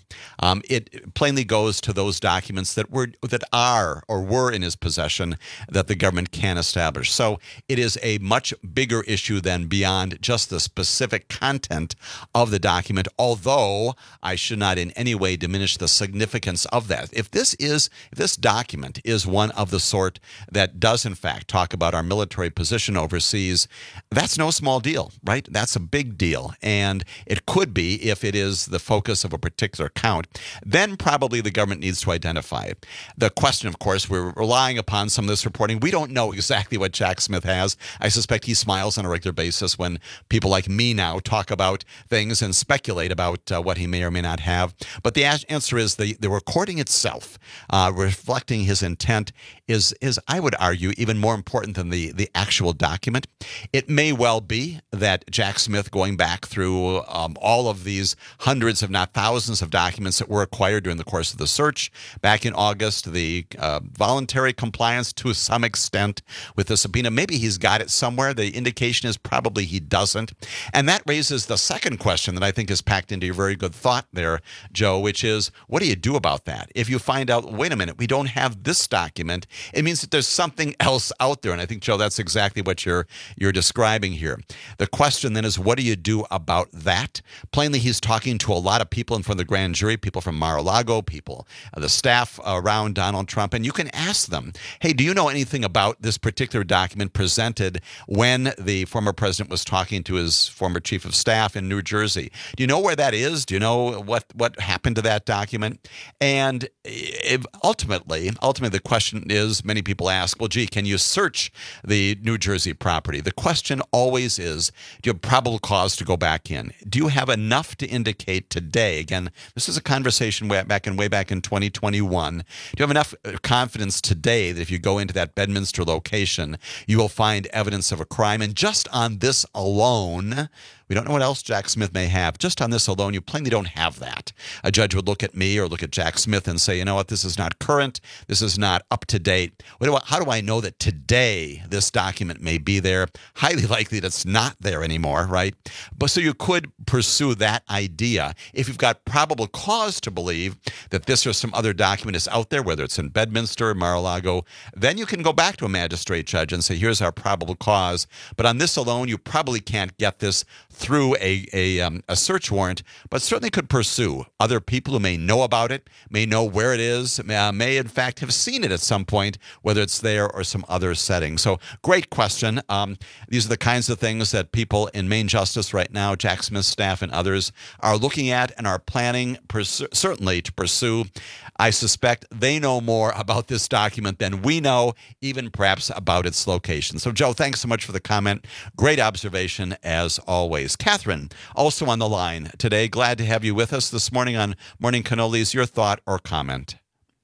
it plainly goes to those documents that are or were in his possession that the government can establish. So it is a much bigger issue than beyond just the specific content of the document, although I should not in any way diminish the significance of that. If this document is one of the sort that does in fact talk about our military position overseas, that's no small deal, right? That's a big deal. And it could be, if it is the focus of a particular count, then probably the government needs to identify it. The question, of course, we're relying upon some of this reporting. We don't know exactly what Jack Smith has. I suspect he smiles on a regular basis when people like me now talk about things and speculate about what he may or may not have. But the answer is the recording itself, reflecting his intent, is I would argue, even more important than the actual document. It may well be that Jack Smith, going back through all of these hundreds, if not thousands, of documents that were acquired during the course of the search back in August, the voluntary compliance to some extent with the subpoena, maybe he's got it somewhere. The indication is probably he doesn't. And that raises the second question that I think is packed into your very good thought there, Joe, which is, what do you do about that? If you find out, wait a minute, we don't have this document, it means that there's something else out there. And I think, Joe, that's exactly what you're describing here. The question then is, what do you do about that? Plainly, he's talking to a lot of people in front of the grand jury, people from Mar-a-Lago, people, the staff around Donald Trump, and you can ask them, hey, do you know anything about this particular document presented when the former president was talking to his former chief of staff in New Jersey? Do you know where that is? Do you know what happened to that document? And ultimately, the question is, many people ask, well, gee, can you search the the New Jersey property. The question always is, do you have probable cause to go back in? Do you have enough to indicate today? Again, this is a conversation way back in 2021. Do you have enough confidence today that if you go into that Bedminster location, you will find evidence of a crime? And just on this alone, we don't know what else Jack Smith may have. Just on this alone, you plainly don't have that. A judge would look at me or look at Jack Smith and say, you know what, this is not current. This is not up to date. How do I know that today this document may be there? Highly likely that it's not there anymore, right? But so you could pursue that idea. If you've got probable cause to believe that this or some other document is out there, whether it's in Bedminster, Mar-a-Lago, then you can go back to a magistrate judge and say, here's our probable cause. But on this alone, you probably can't get this through a search warrant, but certainly could pursue other people who may know about it, may know where it is, may in fact have seen it at some point, whether it's there or some other setting. So great question. These are the kinds of things that people in Maine Justice right now, Jack Smith's staff and others, are looking at and are planning certainly to pursue. I suspect they know more about this document than we know, even perhaps about its location. So, Joe, thanks so much for the comment. Great observation as always. Catherine, also on the line today. Glad to have you with us this morning on Morning Cannolis. Your thought or comment?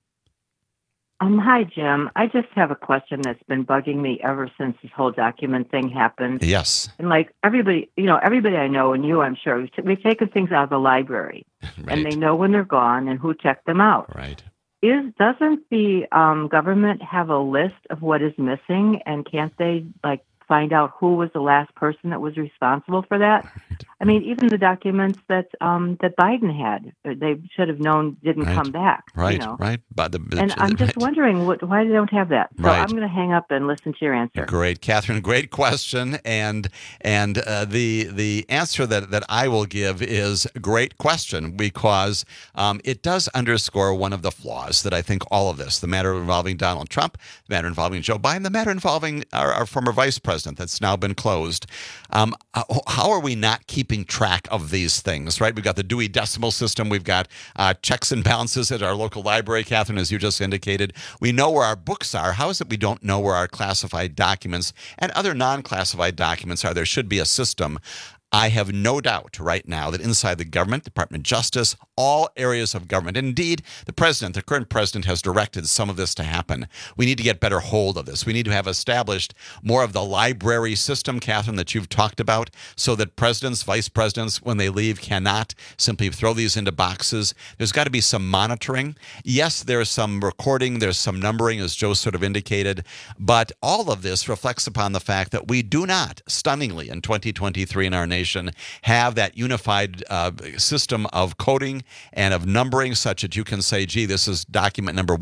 Hi, Jim. I just have a question that's been bugging me ever since this whole document thing happened. Yes. And like everybody I know, and you, I'm sure, we've taken things out of the library, right. And they know when they're gone and who checked them out. Right. Doesn't the government have a list of what is missing, and can't they find out who was the last person that was responsible for that? I mean, even the documents that Biden had, they should have known didn't come back. Right, right. And I'm just wondering why they don't have that. So I'm going to hang up and listen to your answer. Great, Catherine. Great question. And the answer that I will give is a great question, because it does underscore one of the flaws that I think all of this, the matter involving Donald Trump, the matter involving Joe Biden, the matter involving our former vice president that's now been closed. How are we not keeping track of these things, right? We've got the Dewey Decimal System. We've got checks and balances at our local library, Catherine, as you just indicated. We know where our books are. How is it we don't know where our classified documents and other non-classified documents are? There should be a system. I have no doubt right now that inside the government, Department of Justice, all areas of government, indeed, the current president has directed some of this to happen. We need to get better hold of this. We need to have established more of the library system, Catherine, that you've talked about, so that presidents, vice presidents, when they leave, cannot simply throw these into boxes. There's got to be some monitoring. Yes, there's some recording, there's some numbering, as Joe sort of indicated, but all of this reflects upon the fact that we do not, stunningly, in 2023 in our nation, have that unified system of coding and of numbering such that you can say, gee, this is document number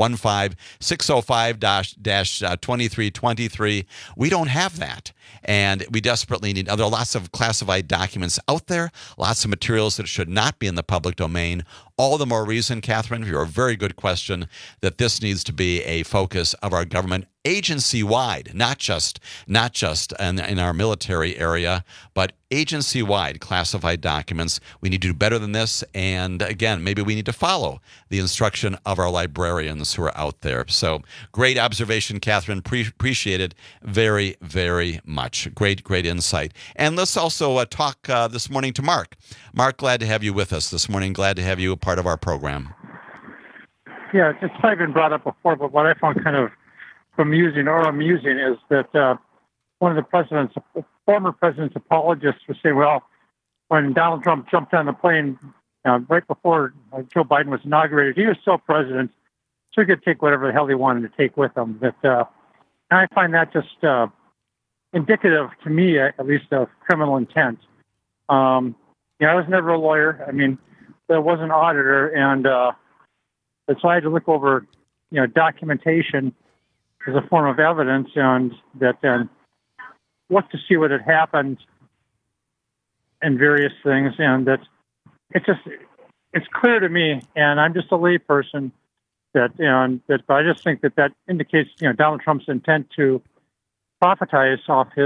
15605-2323. We don't have that. And we desperately need, there are lots of classified documents out there, lots of materials that should not be in the public domain. All the more reason, Catherine, for your very good question, that this needs to be a focus of our government agency-wide, not just in our military area, but agency-wide classified documents. We need to do better than this. And again, maybe we need to follow the instruction of our librarians who are out there. So great observation, Catherine. Appreciate it very, very much. Great insight. And let's also talk this morning to Mark. Mark, glad to have you with us this morning. Glad to have you a part of our program. Yeah, it's probably been brought up before, but what I found kind of amusing is that one of the former president's apologists was saying, well, when Donald Trump jumped on the plane right before Joe Biden was inaugurated, he was still president, so he could take whatever the hell he wanted to take with him. And I find that just indicative, to me at least, of criminal intent. I was never a lawyer. I mean, I was an auditor, and so I had to look over, documentation as a form of evidence, and that look to see what had happened and various things, and that it's clear to me, and I'm just a layperson, but I just think that indicates Donald Trump's intent to profitize off his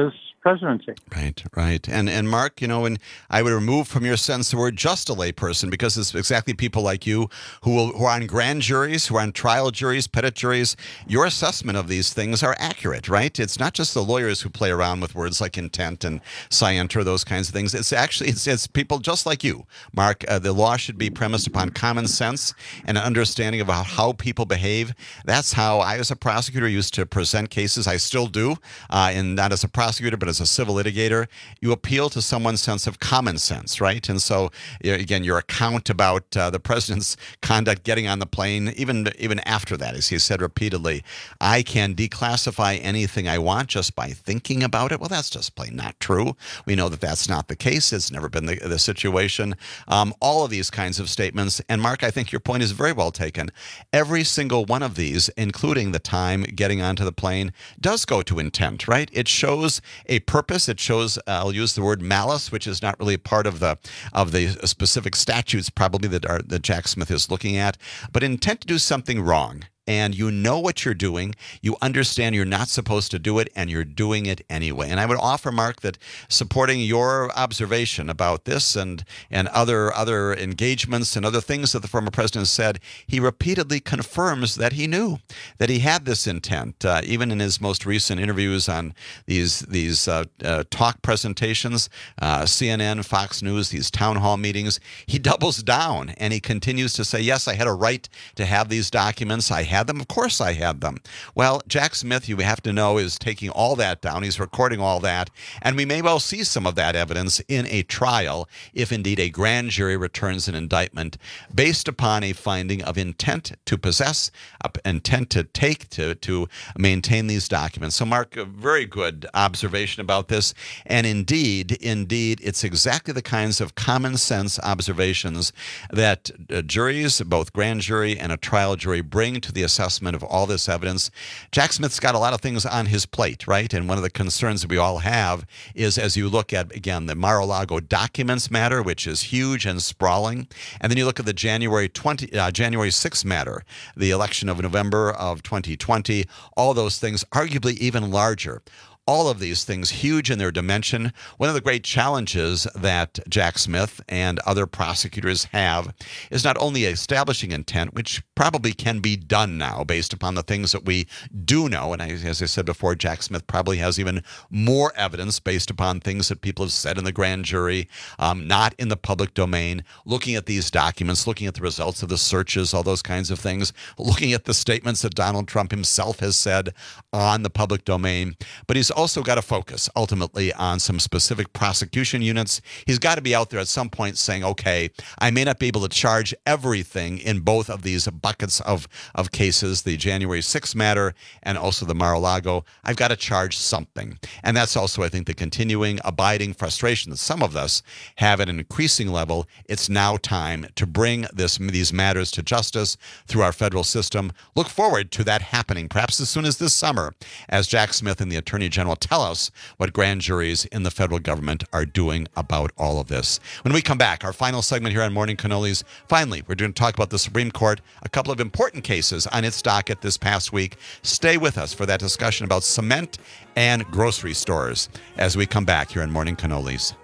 presidency. Right. And Mark, when I would remove from your sense the word just a layperson, because it's exactly people like you who are on grand juries, who are on trial juries, petit juries. Your assessment of these things are accurate, right? It's not just the lawyers who play around with words like intent and scienter, those kinds of things. It's actually it's people just like you, Mark. The law should be premised upon common sense and an understanding of how people behave. That's how I, as a prosecutor, used to present cases. I still do, and not as a prosecutor, but as a civil litigator. You appeal to someone's sense of common sense, right? And so, again, your account about the president's conduct getting on the plane, even after that, as he said repeatedly, I can declassify anything I want just by thinking about it. Well, that's just plain not true. We know that that's not the case. It's never been the situation. All of these kinds of statements. And Mark, I think your point is very well taken. Every single one of these, including the time getting onto the plane, does go to intent, right? It shows a purpose. It shows, I'll use the word malice, which is not really part of the specific statutes probably that Jack Smith is looking at, but intent to do something wrong. And you know what you're doing, you understand you're not supposed to do it, and you're doing it anyway. And I would offer, Mark, that supporting your observation about this and other engagements and other things that the former president said, he repeatedly confirms that he knew, that he had this intent. Even in his most recent interviews on these talk presentations, CNN, Fox News, these town hall meetings, he doubles down and he continues to say, yes, I had a right to have these documents. I had them. Of course I had them. Well, Jack Smith, you have to know, is taking all that down. He's recording all that. And we may well see some of that evidence in a trial if indeed a grand jury returns an indictment based upon a finding of intent to possess, intent to take, to maintain these documents. So, Mark, a very good observation about this. And indeed, it's exactly the kinds of common sense observations that juries, both grand jury and a trial jury, bring to the assessment of all this evidence. Jack Smith's got a lot of things on his plate, right? And one of the concerns that we all have is, as you look at, again, the Mar-a-Lago documents matter, which is huge and sprawling, and then you look at the January 6th matter, the election of November of 2020, all those things arguably even larger. All of these things huge in their dimension. One of the great challenges that Jack Smith and other prosecutors have is not only establishing intent, which probably can be done now based upon the things that we do know. And as I said before, Jack Smith probably has even more evidence based upon things that people have said in the grand jury, not in the public domain, looking at these documents, looking at the results of the searches, all those kinds of things, looking at the statements that Donald Trump himself has said on the public domain. But he's also got to focus ultimately on some specific prosecution units. He's got to be out there at some point saying, okay, I may not be able to charge everything in both of these buckets of cases, the January 6th matter and also the Mar-a-Lago. I've got to charge something. And that's also, I think, the continuing, abiding frustration that some of us have at an increasing level. It's now time to bring these matters to justice through our federal system. Look forward to that happening, perhaps as soon as this summer, as Jack Smith and the Attorney General tell us what grand juries in the federal government are doing about all of this. When we come back, our final segment here on Morning Cannolis, finally, we're going to talk about the Supreme Court, a couple of important cases on its docket this past week. Stay with us for that discussion about cement and grocery stores as we come back here on Morning Cannolis.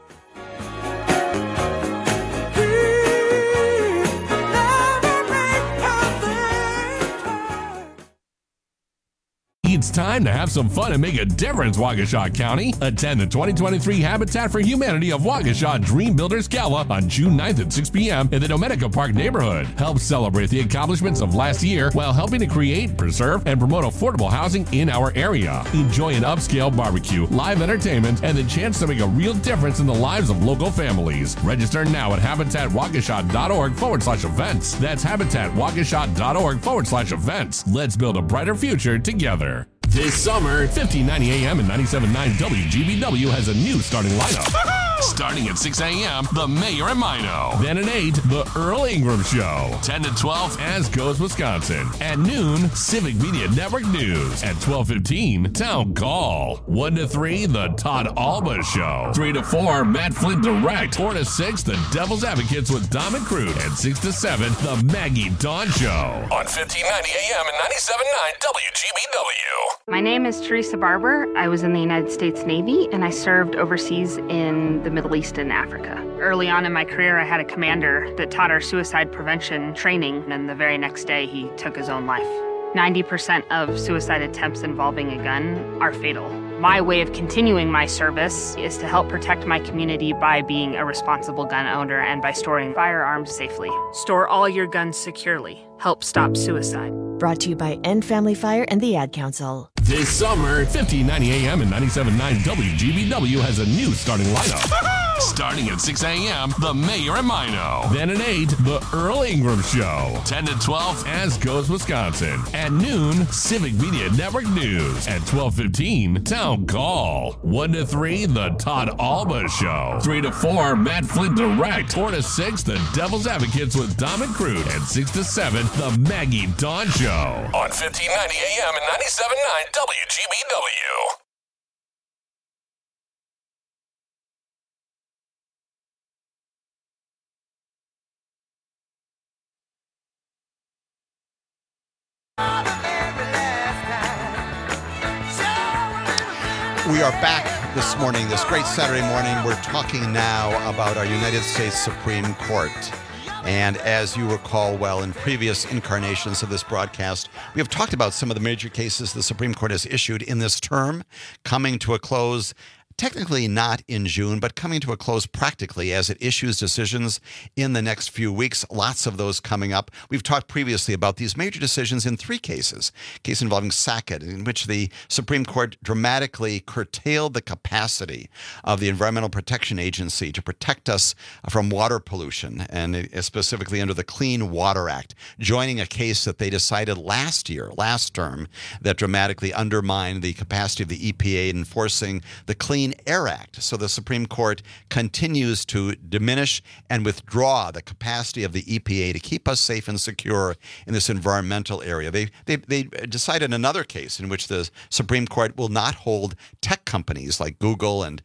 It's time to have some fun and make a difference, Waukesha County. Attend the 2023 Habitat for Humanity of Waukesha Dream Builders Gala on June 9th at 6 p.m. in the Domenica Park neighborhood. Help celebrate the accomplishments of last year while helping to create, preserve, and promote affordable housing in our area. Enjoy an upscale barbecue, live entertainment, and the chance to make a real difference in the lives of local families. Register now at habitatwaukesha.org/events. That's habitatwaukesha.org/events. Let's build a brighter future together. This summer, 1590 AM and 97.9 WGBW has a new starting lineup. Starting at 6 a.m., The Mayor and Mino. Then at 8, The Earl Ingram Show. 10 to 12, As Goes Wisconsin. At noon, Civic Media Network News. At 12:15, Town Call. 1 to 3, The Todd Alba Show. 3 to 4, Matt Flint Direct. 4 to 6, The Devil's Advocates with Dom and Crude. And 6 to 7, The Maggie Dawn Show. On 1590 AM and 97.9 WGBW. My name is Teresa Barber. I was in the United States Navy, and I served overseas in the Middle East and Africa. Early on in my career, I had a commander that taught our suicide prevention training, and the very next day, he took his own life. 90% of suicide attempts involving a gun are fatal. My way of continuing my service is to help protect my community by being a responsible gun owner and by storing firearms safely. Store all your guns securely. Help stop suicide. Brought to you by End Family Fire and the Ad Council. This summer, 1590 AM and 97.9 WGBW has a new starting lineup. Starting at 6 a.m., The Mayor and Mino. Then at 8, The Earl Ingram Show. 10 to 12, As Goes Wisconsin. At noon, Civic Media Network News. At 12:15, Town Call. 1 to 3, The Todd Alba Show. 3 to 4, Matt Flint Direct. 4 to 6, The Devil's Advocates with Dom and Crude. And 6 to 7, The Maggie Dawn Show. On 1590 AM and 97.9 WGBW. We are back this morning, this great Saturday morning. We're talking now about our United States Supreme Court. And as you recall well, in previous incarnations of this broadcast, we have talked about some of the major cases the Supreme Court has issued in this term, coming to a close. Technically not in June, but coming to a close practically as it issues decisions in the next few weeks. Lots of those coming up. We've talked previously about these major decisions in 3 cases. A case involving Sackett, in which the Supreme Court dramatically curtailed the capacity of the Environmental Protection Agency to protect us from water pollution, and specifically under the Clean Water Act, joining a case that they decided last term, that dramatically undermined the capacity of the EPA in enforcing the Clean Air Act. So the Supreme Court continues to diminish and withdraw the capacity of the EPA to keep us safe and secure in this environmental area. They decided another case in which the Supreme Court will not hold tech companies like Google and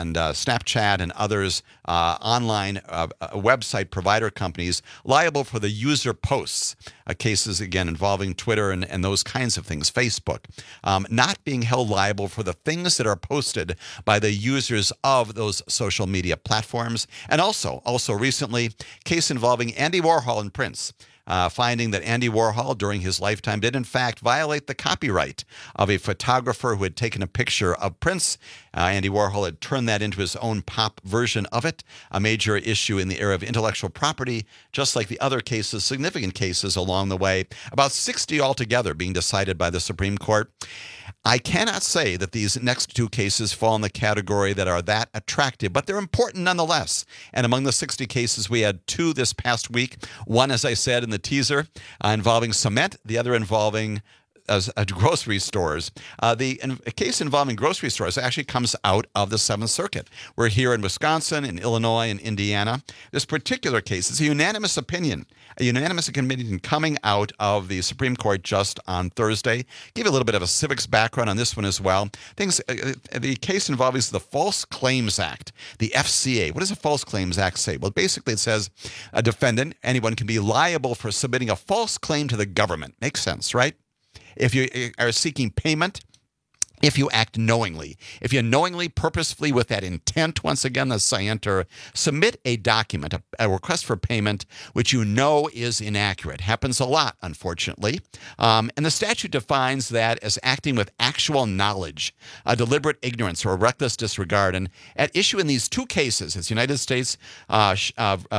Snapchat and others, online website provider companies, liable for the user posts. Cases, again, involving Twitter and those kinds of things, Facebook, not being held liable for the things that are posted by the users of those social media platforms. And also recently, case involving Andy Warhol and Prince, finding that Andy Warhol, during his lifetime, did in fact violate the copyright of a photographer who had taken a picture of Prince. Andy Warhol had turned that into his own pop version of it, a major issue in the area of intellectual property, just like the other cases, significant cases along the way, about 60 altogether being decided by the Supreme Court. I cannot say that these next 2 cases fall in the category that are that attractive, but they're important nonetheless. And among the 60 cases, we had 2 this past week. One, as I said in the teaser, involving cement, the other involving grocery stores. The case involving grocery stores actually comes out of the 7th Circuit. We're here in Wisconsin, in Illinois, and Indiana. This particular case is a unanimous opinion coming out of the Supreme Court just on Thursday. Give you a little bit of a civics background on this one as well. The case involves the False Claims Act, the FCA. What does a False Claims Act say? Well, basically it says a defendant, anyone, can be liable for submitting a false claim to the government. Makes sense, right? If you are seeking payment, if you act knowingly, if you knowingly, purposefully, with that intent, once again, the scienter, submit a document, a request for payment, which you know is inaccurate. Happens a lot, unfortunately. And the statute defines that as acting with actual knowledge, a deliberate ignorance, or a reckless disregard. And at issue in these 2 cases, it's United States ex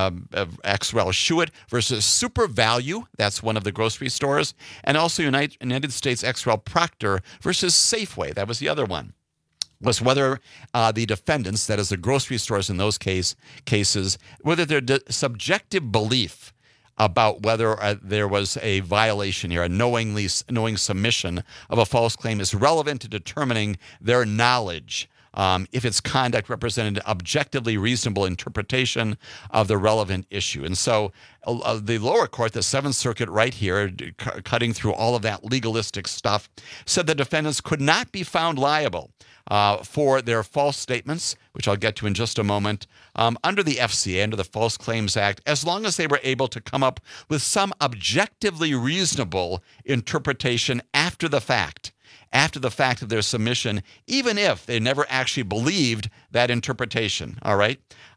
rel. Schuett versus Super Value, that's one of the grocery stores, and also United States ex rel. Procter versus Safeway. That was the other one. Was whether the defendants, that is the grocery stores in those cases, whether their subjective belief about whether there was a violation here, a knowing submission of a false claim, is relevant to determining their knowledge if its conduct represented an objectively reasonable interpretation of the relevant issue. And so the lower court, the Seventh Circuit right here, cutting through all of that legalistic stuff, said the defendants could not be found liable for their false statements, which I'll get to in just a moment, under the FCA, under the False Claims Act, as long as they were able to come up with some objectively reasonable interpretation after the fact of their submission, even if they never actually believed that interpretation, all right?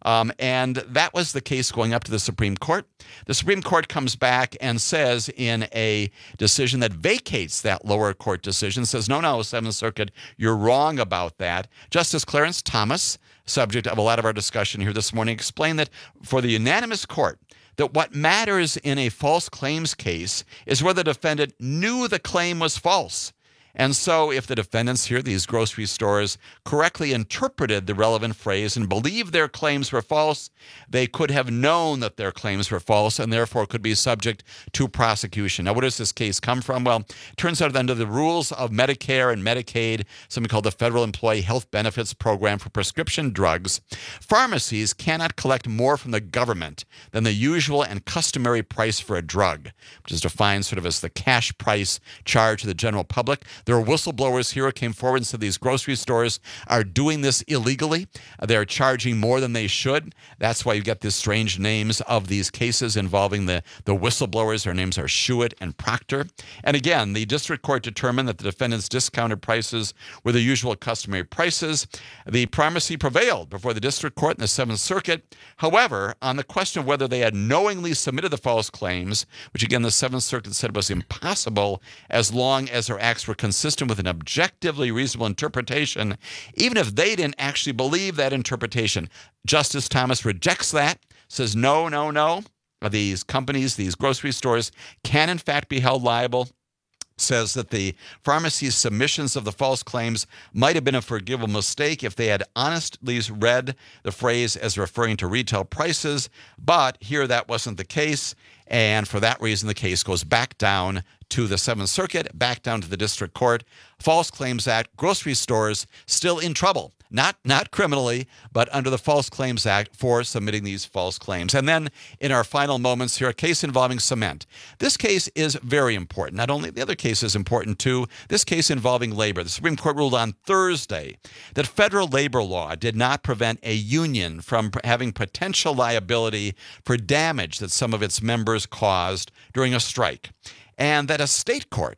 And that was the case going up to the Supreme Court. The Supreme Court comes back and says in a decision that vacates that lower court decision, says, no, Seventh Circuit, you're wrong about that. Justice Clarence Thomas, subject of a lot of our discussion here this morning, explained that for the unanimous court, that what matters in a false claims case is whether the defendant knew the claim was false. And so if the defendants here, these grocery stores, correctly interpreted the relevant phrase and believed their claims were false, they could have known that their claims were false and therefore could be subject to prosecution. Now, where does this case come from? Well, it turns out that under the rules of Medicare and Medicaid, something called the Federal Employee Health Benefits Program for prescription drugs, pharmacies cannot collect more from the government than the usual and customary price for a drug, which is defined sort of as the cash price charged to the general public. There are whistleblowers here who came forward and said these grocery stores are doing this illegally. They're charging more than they should. That's why you get these strange names of these cases involving the whistleblowers. Their names are Schuett and Proctor. And again, the district court determined that the defendants' discounted prices were the usual customary prices. The primacy prevailed before the district court in the Seventh Circuit. However, on the question of whether they had knowingly submitted the false claims, which again the Seventh Circuit said was impossible as long as their acts were consistent with an objectively reasonable interpretation, even if they didn't actually believe that interpretation. Justice Thomas rejects that, says no. These companies, these grocery stores can in fact be held liable, says that the pharmacy's submissions of the false claims might have been a forgivable mistake if they had honestly read the phrase as referring to retail prices, but here that wasn't the case, and for that reason the case goes back down to the Seventh Circuit, back down to the district court. False Claims Act, grocery stores still in trouble. Not criminally, but under the False Claims Act for submitting these false claims. And then in our final moments here, a case involving cement. This case is very important. Not only the other case is important too, this case involving labor. The Supreme Court ruled on Thursday that federal labor law did not prevent a union from having potential liability for damage that some of its members caused during a strike. And that the state court,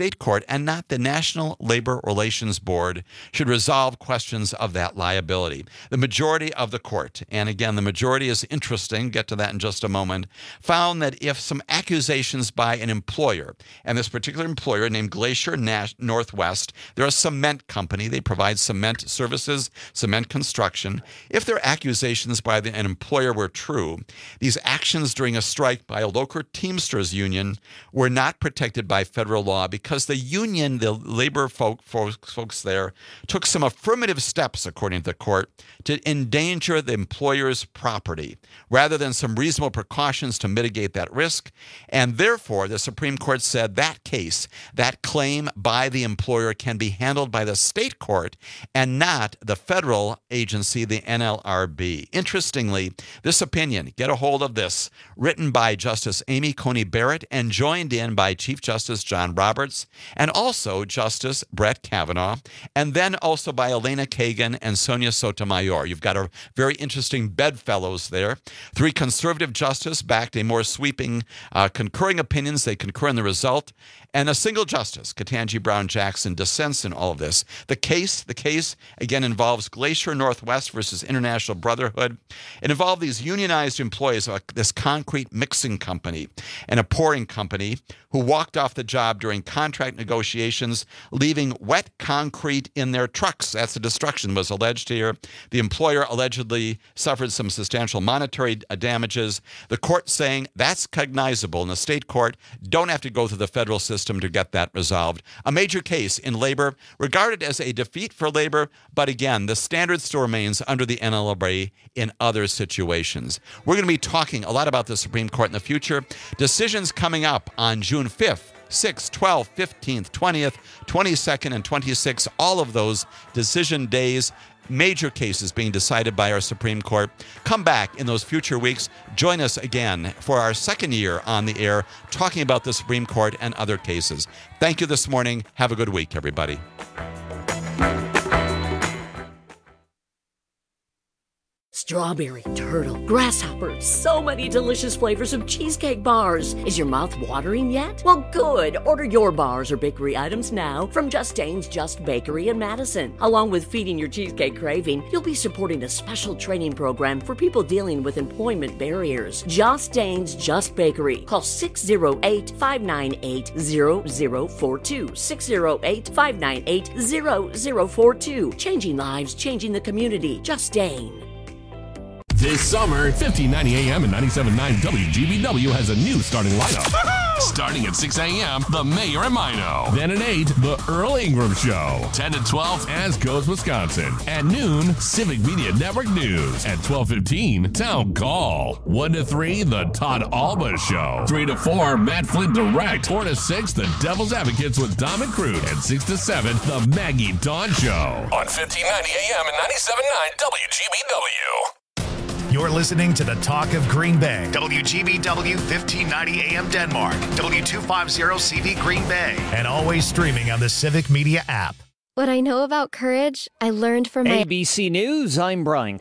and not the National Labor Relations Board, should resolve questions of that liability. The majority of the court, and again, the majority is interesting, get to that in just a moment, found that if some accusations by an employer, and this particular employer named Glacier Northwest, they're a cement company, they provide cement services, cement construction. If their accusations by an employer were true, these actions during a strike by a local Teamsters union were not protected by federal law because the union, the labor folks there, took some affirmative steps, according to the court, to endanger the employer's property rather than some reasonable precautions to mitigate that risk. And therefore, the Supreme Court said that case, that claim by the employer can be handled by the state court and not the federal agency, the NLRB. Interestingly, this opinion, get a hold of this, written by Justice Amy Coney Barrett and joined in by Chief Justice John Roberts and also Justice Brett Kavanaugh, and then also by Elena Kagan and Sonia Sotomayor. You've got a very interesting bedfellows there. 3 conservative justices backed a more sweeping concurring opinions. They concur in the result. And a single justice, Ketanji Brown Jackson, dissents in all of this. The case, again, involves Glacier Northwest versus International Brotherhood. It involved these unionized employees of this concrete mixing company and a pouring company who walked off the job during contract negotiations, leaving wet concrete in their trucks. That's the destruction was alleged here. The employer allegedly suffered some substantial monetary damages. The court saying that's cognizable, and the state court don't have to go through the federal system to get that resolved. A major case in labor, regarded as a defeat for labor, but again, the standard still remains under the NLRB in other situations. We're going to be talking a lot about the Supreme Court in the future. Decisions coming up on June 5th 6th, 12th, 15th, 20th, 22nd, and 26th. All of those decision days. Major cases being decided by our Supreme Court. Come back in those future weeks. Join us again for our second year on the air talking about the Supreme Court and other cases. Thank you this morning. Have a good week, everybody. Strawberry, turtle, grasshopper, so many delicious flavors of cheesecake bars. Is your mouth watering yet? Well, good. Order your bars or bakery items now from Just Dane's Just Bakery in Madison. Along with feeding your cheesecake craving, you'll be supporting a special training program for people dealing with employment barriers. Just Dane's Just Bakery. Call 608-598-0042. 608-598-0042. Changing lives, changing the community. Just Dane. This summer, 1590 AM and 97.9 WGBW has a new starting lineup. Starting at 6 a.m., The Mayor and Mino. Then at 8, The Earl Ingram Show. 10 to 12, As Goes Wisconsin. At noon, Civic Media Network News. At 12:15, Town Call. 1 to 3, The Todd Alba Show. 3 to 4, Matt Flynn Direct. 4 to 6, The Devil's Advocates with Dom and Crude. And 6 to 7, The Maggie Dawn Show. On 1590 AM and 97.9 WGBW. You're listening to the Talk of Green Bay. WGBW 1590 AM Denmark. W250CV Green Bay. And always streaming on the Civic Media app. What I know about courage, I learned from my... ABC News, I'm Brian